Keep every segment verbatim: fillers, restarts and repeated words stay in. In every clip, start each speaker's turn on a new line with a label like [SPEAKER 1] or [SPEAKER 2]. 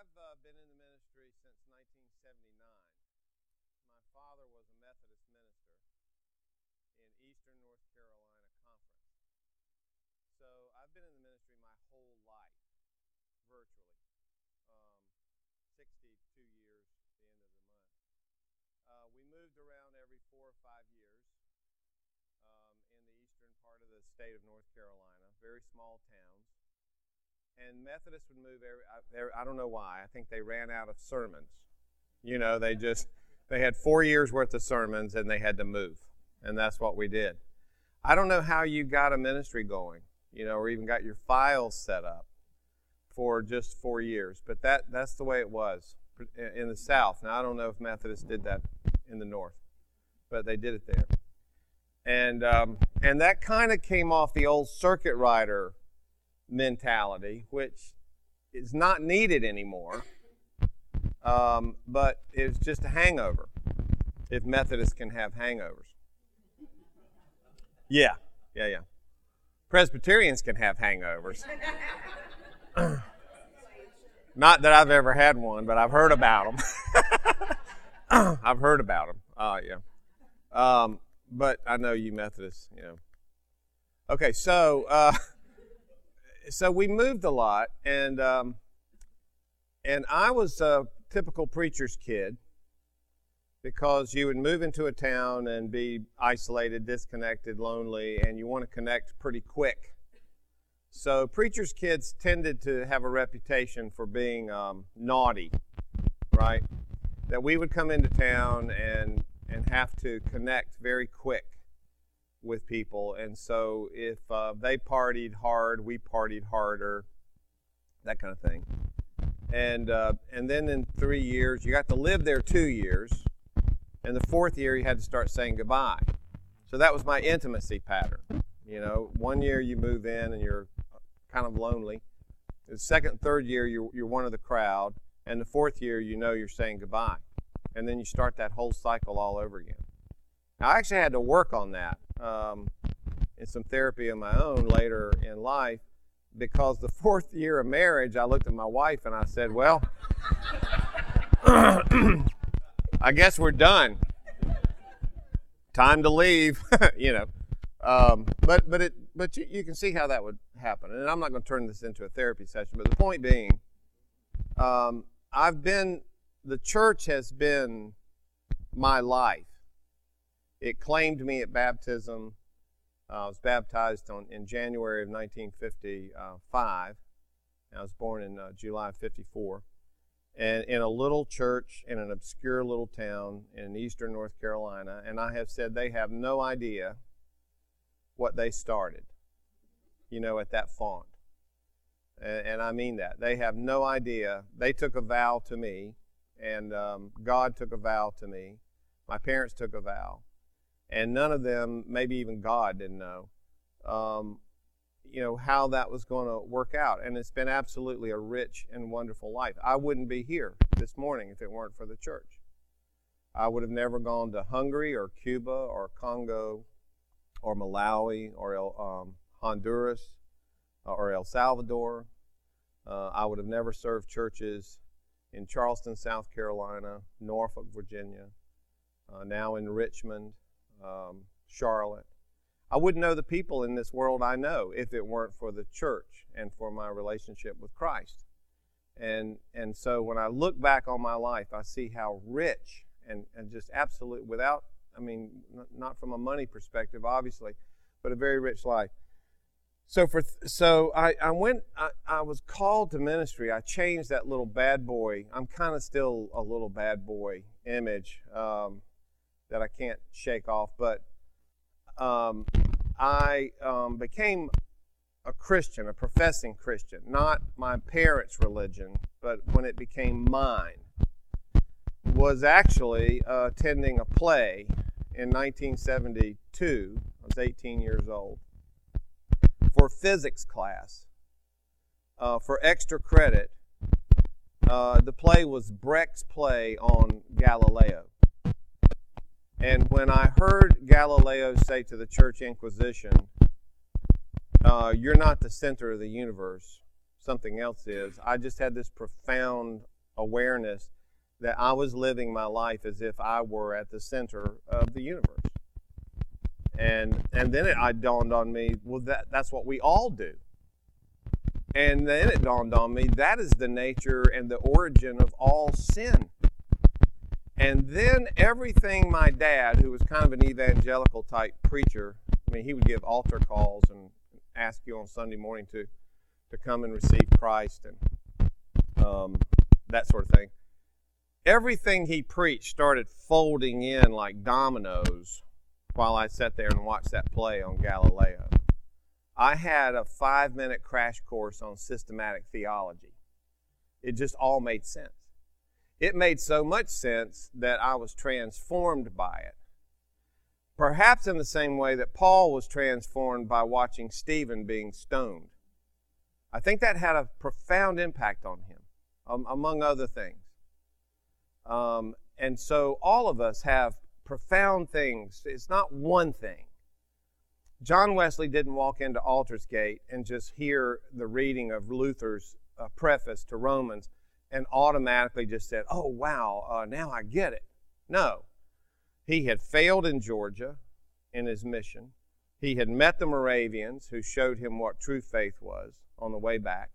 [SPEAKER 1] I've uh, been in the ministry since nineteen seventy-nine. My father was a Methodist minister in Eastern North Carolina Conference. So I've been in the ministry my whole life, virtually. Um, sixty-two years at the end of the month. Uh, we moved around every four or five years um, in the eastern part of the state of North Carolina, very small towns. And Methodists would move every, I, I don't know why. I think they ran out of sermons. You know, they just, they had four years worth of sermons and they had to move. And that's what we did. I don't know how you got a ministry going, you know, or even got your files set up for just four years. But that that's the way it was in the South. Now, I don't know if Methodists did that in the North, but they did it there. And, um, and that kind of came off the old circuit rider mentality, which is not needed anymore, um, but it's just a hangover, if Methodists can have hangovers. Yeah, yeah, yeah. Presbyterians can have hangovers. Not that I've ever had one, but I've heard about them. I've heard about them. Oh, yeah. Um, but I know you Methodists, you know. Okay, so... Uh, So we moved a lot, and um, and I was a typical preacher's kid, because you would move into a town and be isolated, disconnected, lonely, and you want to connect pretty quick. So preacher's kids tended to have a reputation for being um, naughty, right? That we would come into town and and have to connect very quick with people, and so if uh, they partied hard, we partied harder, that kind of thing. And uh, and then in three years, you got to live there two years, and the fourth year you had to start saying goodbye. So that was my intimacy pattern. You know, one year you move in and you're kind of lonely. The second, third year you're you're one of the crowd, and the fourth year you know you're saying goodbye, and then you start that whole cycle all over again. Now, I actually had to work on that um, in some therapy of my own later in life, because the fourth year of marriage, I looked at my wife and I said, well, I guess we're done. Time to leave, you know. Um, but but it but you, you can see how that would happen. And I'm not going to turn this into a therapy session, but the point being, um, I've been, the church has been my life. It claimed me at baptism. Uh, I was baptized on, in January of nineteen fifty-five. I was born in uh, July of fifty-four. And in a little church in an obscure little town in eastern North Carolina. And I have said they have no idea what they started, you know, at that font. And, and I mean that. They have no idea. They took a vow to me, and um, God took a vow to me. My parents took a vow. And none of them, maybe even God, didn't know, um, you know, how that was going to work out. And it's been absolutely a rich and wonderful life. I wouldn't be here this morning if it weren't for the church. I would have never gone to Hungary or Cuba or Congo or Malawi or um, Honduras or El Salvador. Uh, I would have never served churches in Charleston, South Carolina, Norfolk, Virginia, uh, now in Richmond. Um, Charlotte. I wouldn't know the people in this world I know if it weren't for the church and for my relationship with Christ. And and so when I look back on my life, I see how rich and, and just absolute, without, I mean, n- not from a money perspective, obviously, but a very rich life. So for th- so I, I went, I, I was called to ministry. I changed that little bad boy. I'm kind of still a little bad boy image. Um, that I can't shake off, but um, I um, became a Christian, a professing Christian, not my parents' religion, but when it became mine, was actually uh, attending a play in nineteen seventy-two. I was eighteen years old, for physics class, uh, for extra credit. Uh, the play was Brecht's play on Galileo. And when I heard Galileo say to the Church Inquisition, uh, you're not the center of the universe, something else is, I just had this profound awareness that I was living my life as if I were at the center of the universe. And and then it I dawned on me, well, that that's what we all do. And then it dawned on me, that is the nature and the origin of all sin. And then everything my dad, who was kind of an evangelical type preacher, I mean, he would give altar calls and ask you on Sunday morning to, to come and receive Christ and um, that sort of thing. Everything he preached started folding in like dominoes while I sat there and watched that play on Galileo. I had a five-minute crash course on systematic theology. It just all made sense. It made so much sense that I was transformed by it. Perhaps in the same way that Paul was transformed by watching Stephen being stoned. I think that had a profound impact on him, um, among other things. Um, and so all of us have profound things. It's not one thing. John Wesley didn't walk into Aldersgate and just hear the reading of Luther's uh, preface to Romans and automatically just said, oh, wow, uh, now I get it. No. He had failed in Georgia in his mission. He had met the Moravians who showed him what true faith was on the way back.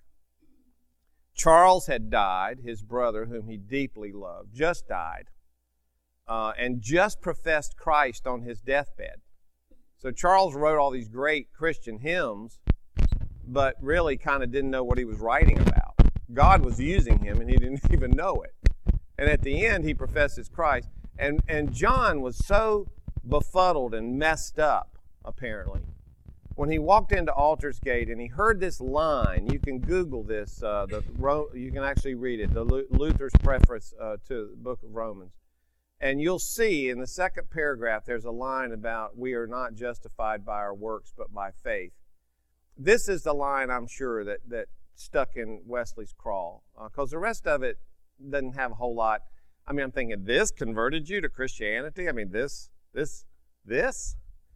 [SPEAKER 1] Charles had died, his brother, whom he deeply loved, just died, uh, and just professed Christ on his deathbed. So Charles wrote all these great Christian hymns, but really kind of didn't know what he was writing about. God was using him, and he didn't even know it. And at the end, he professes Christ. And, and John was so befuddled and messed up, apparently, when he walked into Aldersgate and he heard this line. You can Google this. Uh, the you can actually read it, the Luther's preface uh, to the book of Romans. And you'll see in the second paragraph, there's a line about we are not justified by our works, but by faith. This is the line, I'm sure, that, that stuck in Wesley's craw, because uh, the rest of it doesn't have a whole lot. I mean, I'm thinking, this converted you to Christianity? I mean, this, this, this?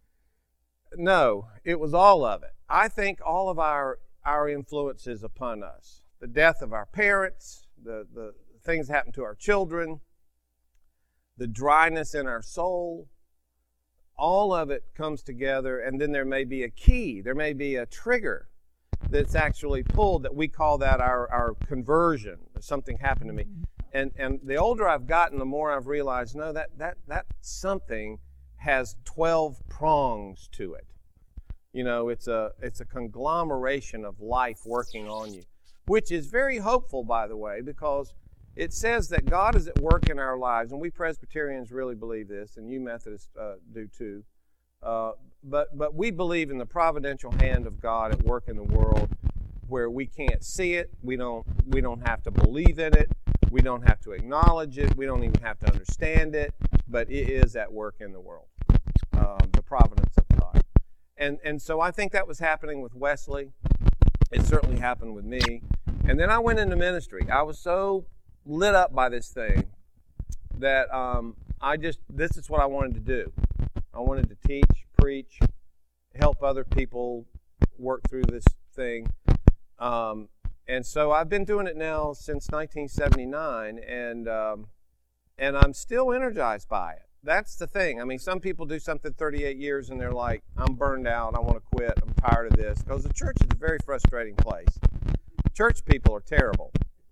[SPEAKER 1] No, it was all of it. I think all of our, our influences upon us, the death of our parents, the, the things that happen to our children, the dryness in our soul, all of it comes together, and then there may be a key, there may be a trigger that's actually pulled, that we call that our, our conversion. Something happened to me. And and the older I've gotten, the more I've realized, no, that that that something has twelve prongs to it. You know, it's a it's a conglomeration of life working on you, which is very hopeful, by the way, because it says that God is at work in our lives, and we Presbyterians really believe this, and you Methodists uh, do too. Uh, but but we believe in the providential hand of God at work in the world, where we can't see it, we don't we don't have to believe in it, we don't have to acknowledge it, we don't even have to understand it, but it is at work in the world, um, the providence of God. And and so I think that was happening with Wesley. It certainly happened with me. And then I went into ministry. I was so lit up by this thing that um, I just, this is what I wanted to do. I wanted to teach, preach, help other people work through this thing. Um, and so I've been doing it now since nineteen seventy-nine, and um, and I'm still energized by it. That's the thing. I mean, some people do something thirty-eight years and they're like, I'm burned out, I want to quit, I'm tired of this. Because the church is a very frustrating place. Church people are terrible.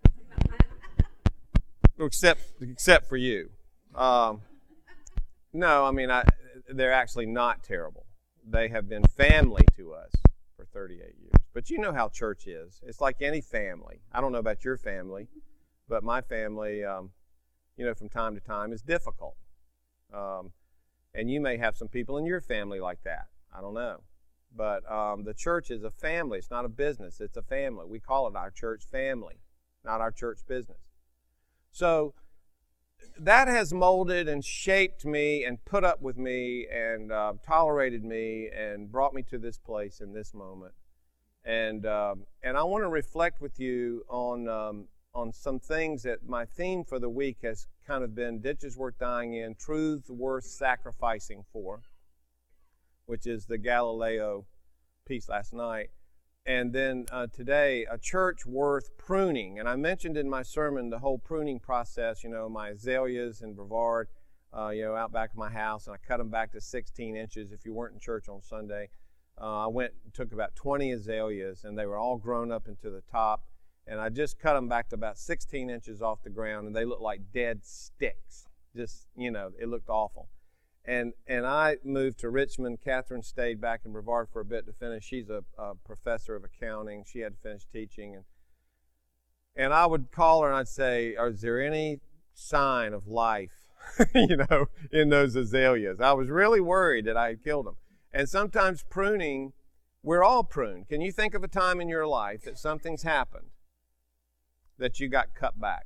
[SPEAKER 1] Except except for you. Um, no, I mean, I, they're actually not terrible. They have been family to us for thirty-eight years. But you know how church is. It's like any family. I don't know about your family, but my family, um, you know, from time to time is difficult. Um, and you may have some people in your family like that. I don't know. But um, the church is a family. It's not a business. It's a family. We call it our church family, not our church business. So that has molded and shaped me and put up with me and uh, tolerated me and brought me to this place in this moment. And um, and I want to reflect with you on um, on some things that my theme for the week has kind of been ditches worth dying in, truths worth sacrificing for, which is the Galileo piece last night. and then uh, today, a church worth pruning. And I mentioned in my sermon the whole pruning process, you know, my azaleas in Brevard, uh, you know, out back of my house, and I cut them back to sixteen inches. If you weren't in church on Sunday, uh, I went and took about twenty azaleas, and they were all grown up into the top, and I just cut them back to about sixteen inches off the ground, and they looked like dead sticks. Just, you know, it looked awful. And and I moved to Richmond. Catherine stayed back in Brevard for a bit to finish. She's a, a professor of accounting. She had to finish teaching. And and I would call her and I'd say, is there any sign of life, you know, in those azaleas? I was really worried that I had killed them. And sometimes pruning, we're all pruned. Can you think of a time in your life that something's happened that you got cut back?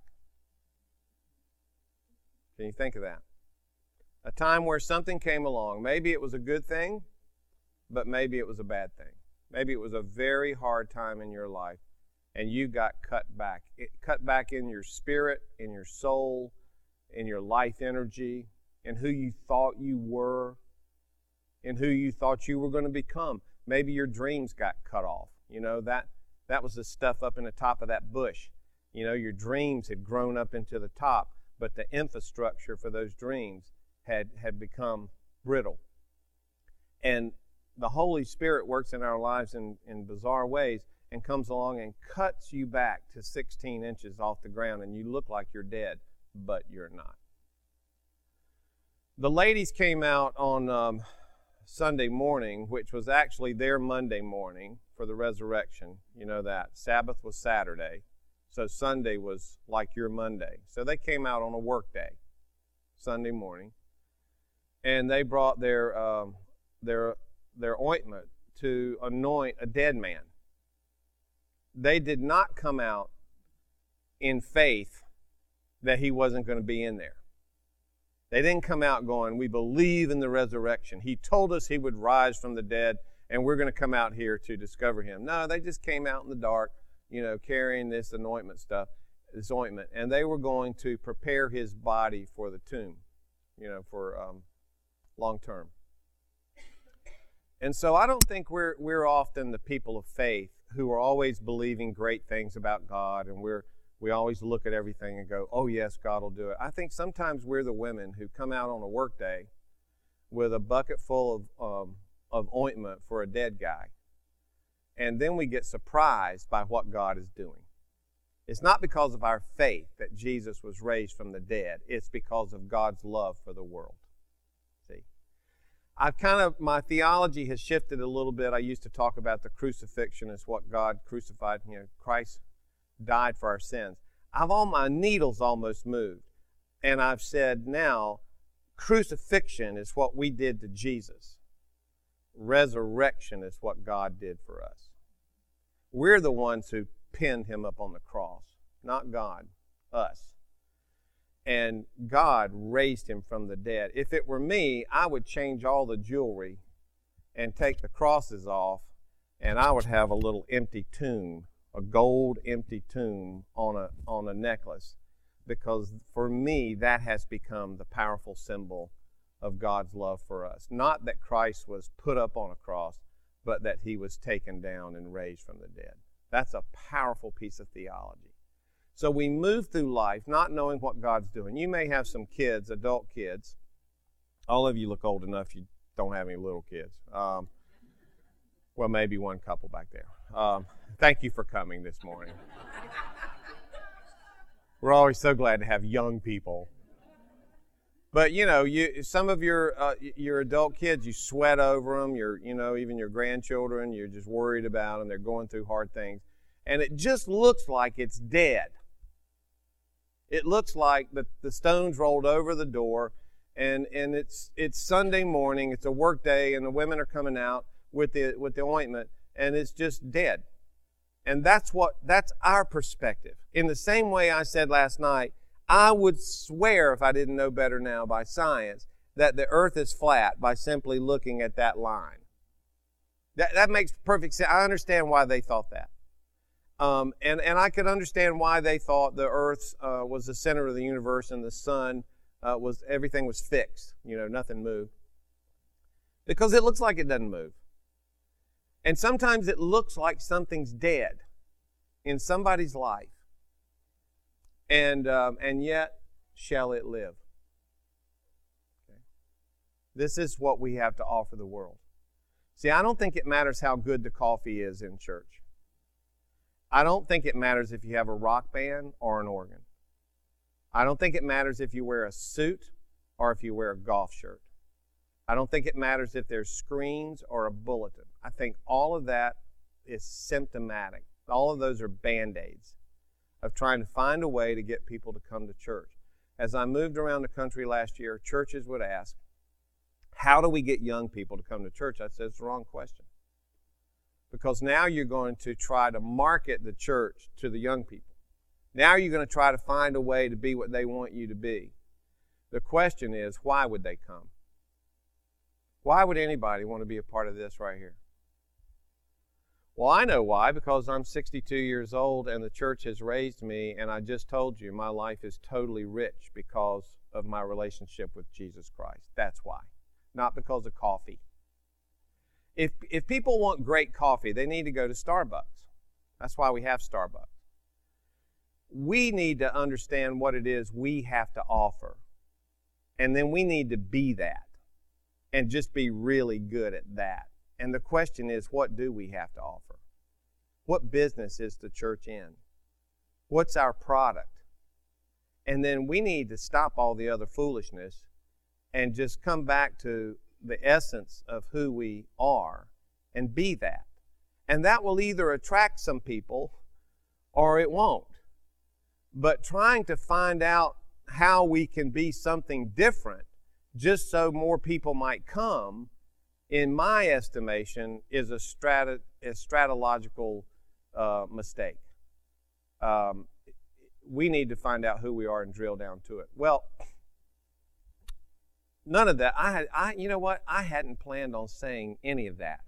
[SPEAKER 1] Can you think of that? A time where something came along. Maybe it was a good thing, but maybe it was a bad thing. Maybe it was a very hard time in your life, and you got cut back. It cut back in your spirit, in your soul, in your life energy, in who you thought you were, in who you thought you were going to become. Maybe your dreams got cut off. You know, that, that was the stuff up in the top of that bush. You know, your dreams had grown up into the top, but the infrastructure for those dreams had, had become brittle. And the Holy Spirit works in our lives in, in bizarre ways and comes along and cuts you back to sixteen inches off the ground, and you look like you're dead, but you're not. The ladies came out on um, Sunday morning, which was actually their Monday morning for the resurrection. You know that. Sabbath was Saturday, so Sunday was like your Monday. So they came out on a work day, Sunday morning. And they brought their um, their their ointment to anoint a dead man. They did not come out in faith that he wasn't going to be in there. They didn't come out going, we believe in the resurrection. He told us he would rise from the dead, and we're going to come out here to discover him. No, they just came out in the dark, you know, carrying this anointment stuff, this ointment, and they were going to prepare his body for the tomb, you know, for um, long term. And so I don't think we're we're often the people of faith who are always believing great things about God, and we're we always look at everything and go, oh yes, God will do it. I think sometimes we're the women who come out on a work day with a bucket full of um, of ointment for a dead guy, and then we get surprised by what God is doing. It's not because of our faith that Jesus was raised from the dead. It's because of God's love for the world. See? I've kind of, my theology has shifted a little bit. I used to talk about the crucifixion as what God crucified, you know, Christ died for our sins. I've all my needles almost moved. And I've said now, crucifixion is what we did to Jesus. Resurrection is what God did for us. We're the ones who pinned him up on the cross, not God, us. And God raised him from the dead. If it were me, I would change all the jewelry and take the crosses off, and I would have a little empty tomb, a gold empty tomb on a on a necklace, because for me that has become the powerful symbol of God's love for us. Not that Christ was put up on a cross, but that he was taken down and raised from the dead. That's a powerful piece of theology. So we move through life not knowing what God's doing. You may have some kids, adult kids. All of you look old enough you don't have any little kids. Um, well, maybe one couple back there. Um, thank you for coming this morning. We're always so glad to have young people. But you know, you some of your uh, your adult kids, you sweat over them. Your you know even your grandchildren, you're just worried about them. They're going through hard things, and it just looks like it's dead. It looks like the the stones rolled over the door, and and it's it's Sunday morning. It's a work day, and the women are coming out with the with the ointment, and it's just dead. And that's what that's our perspective. In the same way I said last night, I would swear, if I didn't know better now by science, that the earth is flat by simply looking at that line. That, that makes perfect sense. I understand why they thought that. Um, and, and I could understand why they thought the earth uh, was the center of the universe and the sun uh, was, everything was fixed. You know, nothing moved. Because it looks like it doesn't move. And sometimes it looks like something's dead in somebody's life. And, um, and yet, shall it live? Okay. This is what we have to offer the world. See, I don't think it matters how good the coffee is in church. I don't think it matters if you have a rock band or an organ. I don't think it matters if you wear a suit or if you wear a golf shirt. I don't think it matters if there's screens or a bulletin. I think all of that is symptomatic. All of those are Band-Aids of trying to find a way to get people to come to church. As I moved around the country last year, churches would ask, how do we get young people to come to church? I said, it's the wrong question. Because now you're going to try to market the church to the young people. Now you're going to try to find a way to be what they want you to be. The question is, why would they come? Why would anybody want to be a part of this right here? Well, I know why, because I'm sixty-two years old and the church has raised me, and I just told you my life is totally rich because of my relationship with Jesus Christ. That's why. Not because of coffee. If, if people want great coffee, they need to go to Starbucks. That's why we have Starbucks. We need to understand what it is we have to offer. And then we need to be that. And just be really good at that. And the question is, what do we have to offer? What business is the church in? What's our product? And then we need to stop all the other foolishness and just come back to the essence of who we are and be that. And that will either attract some people or it won't. But trying to find out how we can be something different just so more people might come, in my estimation, is a, strata, a stratological uh, mistake. Um, we need to find out who we are and drill down to it. Well, none of that. I had, I, you know what? I hadn't planned on saying any of that.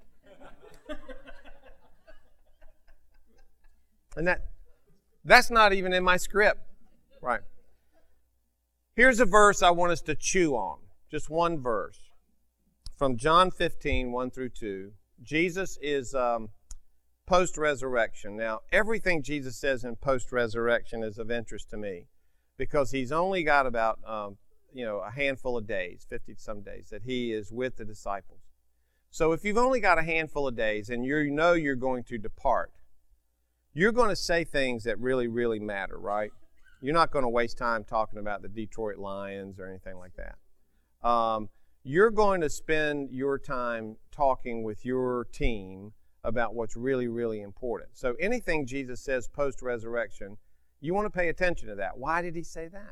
[SPEAKER 1] And that, that's not even in my script. Right. Here's a verse I want us to chew on. Just one verse. From John fifteen, one through two. Jesus is um, post-resurrection. Now, everything Jesus says in post-resurrection is of interest to me because he's only got about um, you know, a handful of days, fifty-some days, that he is with the disciples. So if you've only got a handful of days and you know you're going to depart, you're going to say things that really, really matter, right? You're not going to waste time talking about the Detroit Lions or anything like that. Um, you're going to spend your time talking with your team about what's really, really important. So anything Jesus says post-resurrection, you want to pay attention to that. Why did he say that?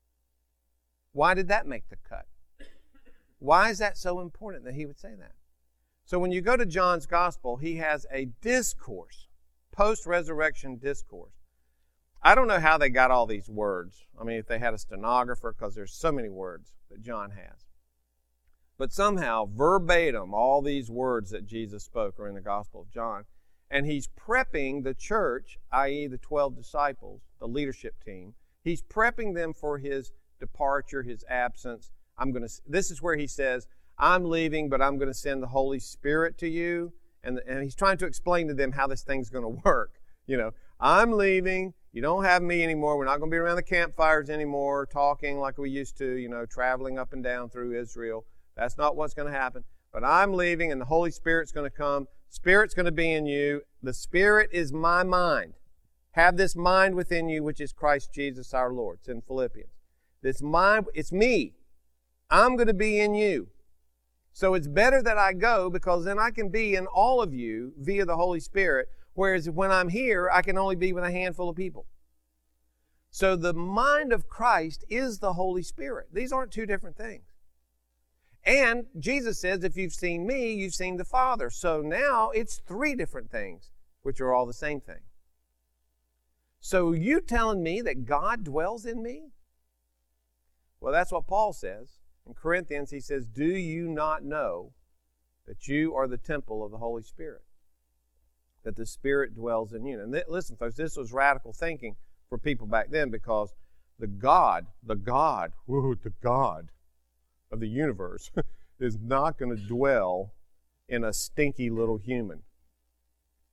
[SPEAKER 1] Why did that make the cut? Why is that so important that he would say that? So when you go to John's Gospel, he has a discourse, post-resurrection discourse. I don't know how they got all these words. I mean, if they had a stenographer, because there's so many words that John has. But somehow, verbatim, all these words that Jesus spoke are in the Gospel of John. And he's prepping the church, that is the twelve disciples, the leadership team. He's prepping them for his departure, his absence. I'm going to. This is where he says, I'm leaving, but I'm going to send the Holy Spirit to you. And, and he's trying to explain to them how this thing's going to work. You know, I'm leaving. You don't have me anymore. We're not going to be around the campfires anymore, talking like we used to, you know, traveling up and down through Israel. That's not what's going to happen. But I'm leaving, and the Holy Spirit's going to come. Spirit's going to be in you. The Spirit is my mind. Have this mind within you, which is Christ Jesus our Lord. It's in Philippians. This mind, it's me. I'm going to be in you. So it's better that I go, because then I can be in all of you via the Holy Spirit. Whereas when I'm here, I can only be with a handful of people. So the mind of Christ is the Holy Spirit. These aren't two different things. And Jesus says, if you've seen me, you've seen the Father. So now it's three different things, which are all the same thing. So you telling me that God dwells in me? Well, that's what Paul says. In Corinthians, he says, do you not know that you are the temple of the Holy Spirit? That the Spirit dwells in you. And th- listen, folks, this was radical thinking for people back then, because the God, the God, woo, the God of the universe is not going to dwell in a stinky little human.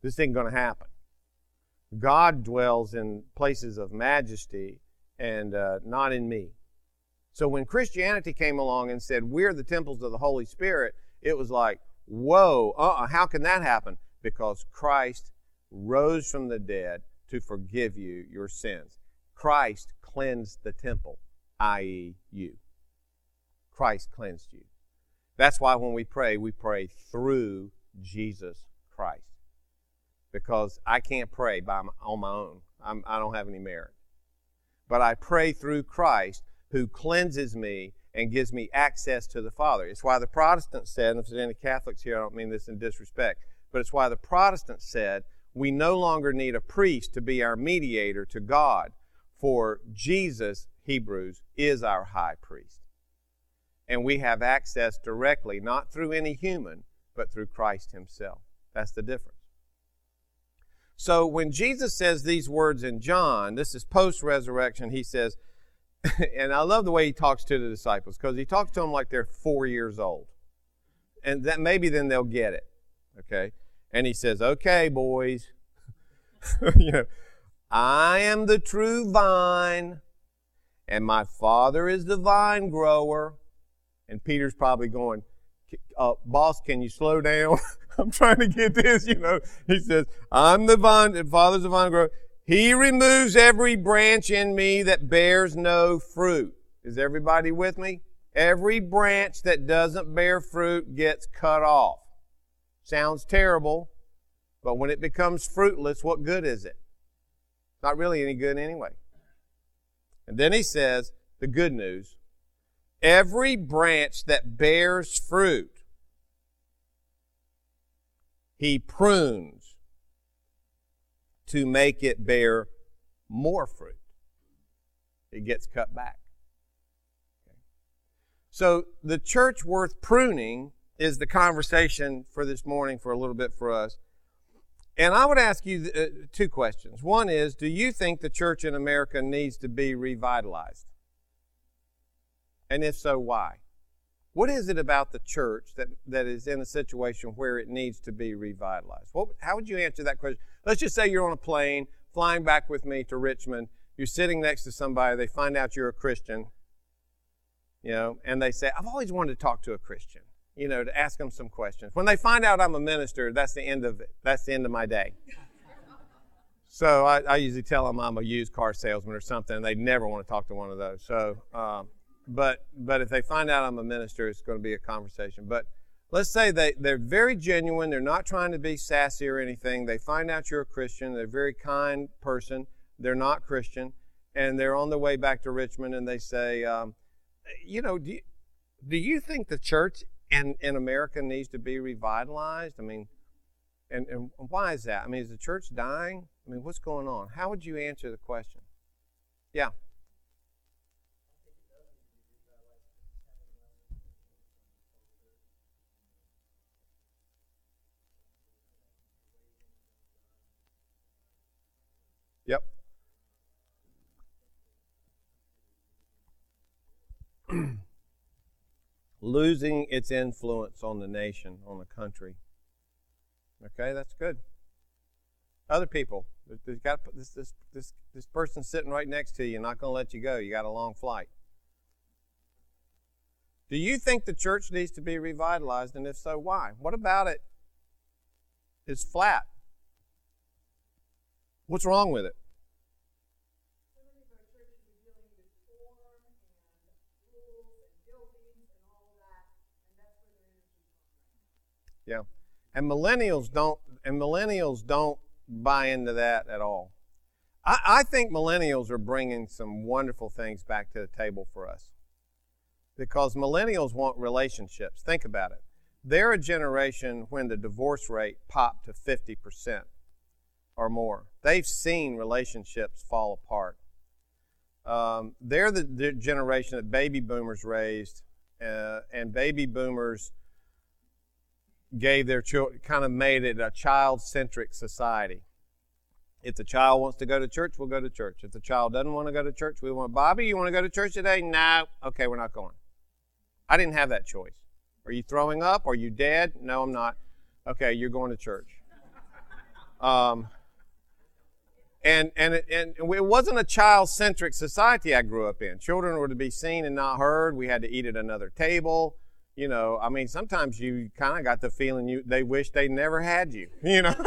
[SPEAKER 1] This ain't going to happen. God dwells in places of majesty and uh, not in me. So when Christianity came along and said, we're the temples of the Holy Spirit, it was like, whoa, uh-uh, how can that happen? Because Christ rose from the dead to forgive you your sins. Christ cleansed the temple, that is you. Christ cleansed you. That's why when we pray, we pray through Jesus Christ. Because I can't pray by my, on my own. I'm, I don't have any merit. But I pray through Christ, who cleanses me and gives me access to the Father. It's why the Protestants said, and if there's any Catholics here, I don't mean this in disrespect, but it's why the Protestants said, we no longer need a priest to be our mediator to God, for Jesus, Hebrews, is our high priest. And we have access directly, not through any human, but through Christ himself. That's the difference. So when Jesus says these words in John, this is post-resurrection, he says, and I love the way he talks to the disciples, because he talks to them like they're four years old. And that maybe then they'll get it. Okay? And he says, okay, boys, you know, I am the true vine, and my Father is the vine grower. And Peter's probably going, uh, boss, can you slow down? I'm trying to get this, you know. He says, I'm the vine, and Father's the vine grower. He removes every branch in me that bears no fruit. Is everybody with me? Every branch that doesn't bear fruit gets cut off. Sounds terrible, but when it becomes fruitless, what good is it? Not really any good anyway. And then he says, the good news, every branch that bears fruit, he prunes to make it bear more fruit. It gets cut back. Okay. So the church worth pruning is the conversation for this morning for a little bit for us. And I would ask you uh, two questions. One is, do you think the church in America needs to be revitalized? And if so, why? What is it about the church that, that is in a situation where it needs to be revitalized? What, how would you answer that question? Let's just say you're on a plane, flying back with me to Richmond. You're sitting next to somebody. They find out you're a Christian, you know, and they say, I've always wanted to talk to a Christian, you know, to ask them some questions. When they find out I'm a minister, that's the end of it. That's the end of my day. So I, I usually tell them I'm a used car salesman or something, and they never want to talk to one of those. So, um, But but if they find out I'm a minister, it's going to be a conversation. But let's say they, they're very genuine. They're not trying to be sassy or anything. They find out you're a Christian. They're a very kind person. They're not Christian. And they're on their way back to Richmond, and they say, um, you know, do you, do you think the church in, in America needs to be revitalized? I mean, and, and why is that? I mean, is the church dying? I mean, what's going on? How would you answer the question? Yeah. Yep. Losing its influence on the nation, on the country. Okay, that's good. Other people, there's got this this this this person sitting right next to you, not going to let you go. You got a long flight. Do you think the church needs to be revitalized, and if so, why? What about it is flat? What's wrong with it? Yeah, and millennials don't, and millennials don't buy into that at all. I, I think millennials are bringing some wonderful things back to the table for us, because millennials want relationships. Think about it. They're a generation when the divorce rate popped to fifty percent or more. They've seen relationships fall apart. Um, they're the, the generation that baby boomers raised, uh, and baby boomers gave their children, kind of made it a child-centric society. If the child wants to go to church, we'll go to church. If the child doesn't want to go to church, we want, Bobby, you want to go to church today? No. Okay, we're not going. I didn't have that choice. Are you throwing up? Are you dead? No, I'm not. Okay, you're going to church. Um, and, and, it, and it wasn't a child-centric society I grew up in. Children were to be seen and not heard. We had to eat at another table. You know, I mean, sometimes you kind of got the feeling you they wish they never had you, you know.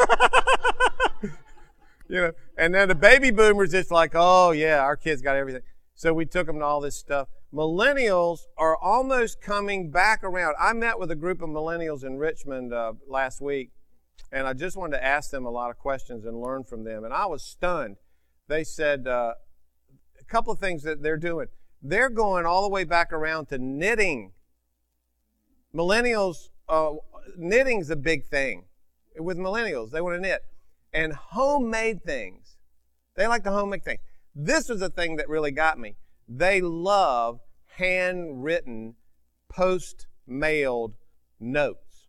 [SPEAKER 1] You know, and then the baby boomers, it's like, oh, yeah, our kids got everything. So we took them to all this stuff. Millennials are almost coming back around. I met with a group of millennials in Richmond uh, last week, and I just wanted to ask them a lot of questions and learn from them. And I was stunned. They said uh, a couple of things that they're doing. They're going all the way back around to knitting. Millennials, uh, knitting's a big thing with millennials. They want to knit. And homemade things. They like the homemade things. This was the thing that really got me. They love handwritten, post-mailed notes.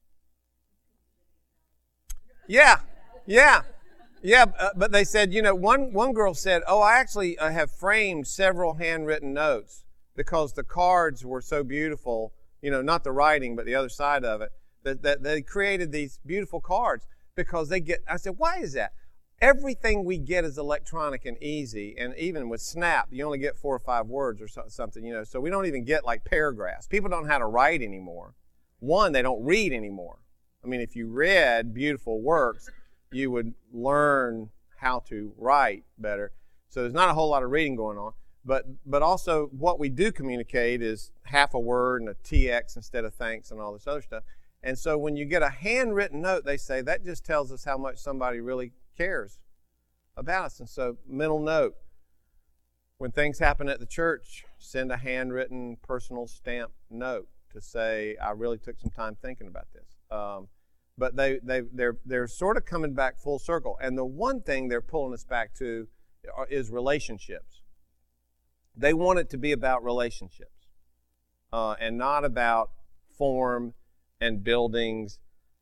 [SPEAKER 1] Yeah, yeah, yeah. Uh, but they said, you know, one, one girl said, oh, I actually uh, have framed several handwritten notes because the cards were so beautiful, you know, not the writing, but the other side of it, that, that they created these beautiful cards. Because they get, I said, why is that? Everything we get is electronic and easy, and even with Snap, you only get four or five words or so, something, you know, so we don't even get like paragraphs. People don't know how to write anymore. One, they don't read anymore. I mean, if you read beautiful works, you would learn how to write better. So there's not a whole lot of reading going on, but but also what we do communicate is half a word and a T X instead of thanks and all this other stuff. And so when you get a handwritten note, they say that just tells us how much somebody really cares about us. And so, mental note. When things happen at the church, send a handwritten, personal stamped note to say, I really took some time thinking about this. Um, but they, they, they're, they're sort of coming back full circle. And the one thing they're pulling us back to is relationships. They want it to be about relationships uh, and not about form and buildings,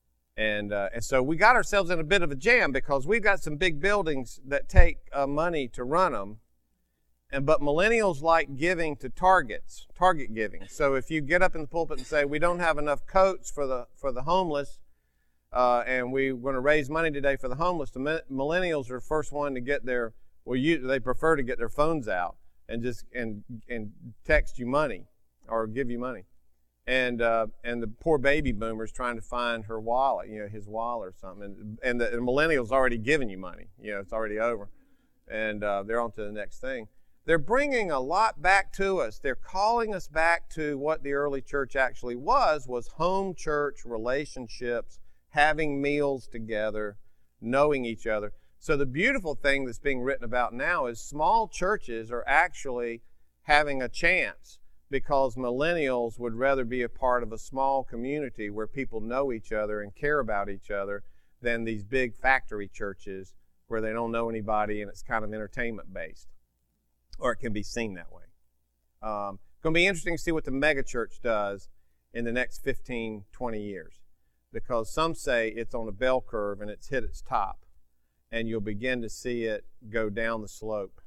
[SPEAKER 1] and uh, and so we got ourselves in a bit of a jam because we've got some big buildings that take uh, money to run them, and but millennials like giving to targets, target giving. So if you get up in the pulpit and say we don't have enough coats for the for the homeless, uh, and we're going to raise money today for the homeless, the millennials are the first one to get their well, you they prefer to get their phones out and just and and text you money or give you money. And uh, and the poor baby boomer's trying to find her wallet, you know, his wallet or something. And, and the and millennial's already given you money. You know, it's already over. And uh, they're on to the next thing. They're bringing a lot back to us. They're calling us back to what the early church actually was, was home church relationships, having meals together, knowing each other. So the beautiful thing that's being written about now is small churches are actually having a chance, because millennials would rather be a part of a small community where people know each other and care about each other than these big factory churches where they don't know anybody and it's kind of entertainment based, or it can be seen that way. Um, it's going to be interesting to see what the megachurch does in the next fifteen, twenty years, because some say it's on a bell curve and it's hit its top, and you'll begin to see it go down the slope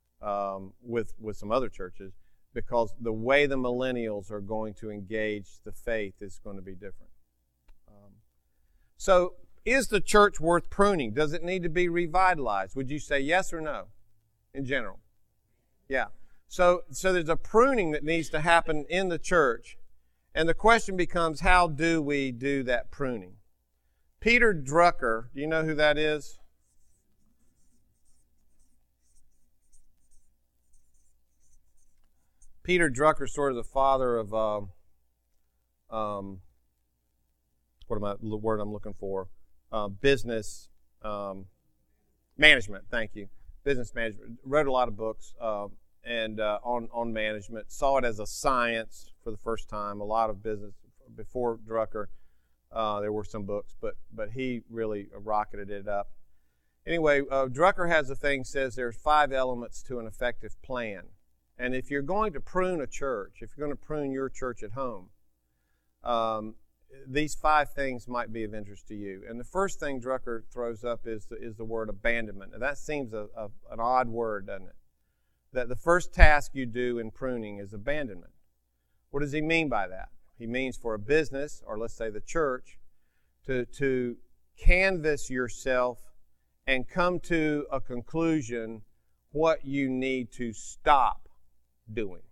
[SPEAKER 1] um, with with some other churches, because the way the millennials are going to engage the faith is going to be different. Um, so is the church worth pruning? Does it need to be revitalized? Would you say yes or no in general? Yeah. So, so there's a pruning that needs to happen in the church. And the question becomes, how do we do that pruning? Peter Drucker, do you know who that is? Peter Drucker is sort of the father of, uh, um, what am I, the word I'm looking for? Uh, business um, management, thank you. Business management. Wrote a lot of books uh, and uh, on, on management. Saw it as a science for the first time. A lot of business. Before Drucker, uh, there were some books, but, but he really rocketed it up. Anyway, uh, Drucker has a thing, says there's five elements to an effective plan. And if you're going to prune a church, if you're going to prune your church at home, um, these five things might be of interest to you. And the first thing Drucker throws up is the, is the word abandonment. Now that seems a, a, an odd word, doesn't it? That the first task you do in pruning is abandonment. What does he mean by that? He means for a business, or let's say the church, to, to canvas yourself and come to a conclusion what you need to stop doing.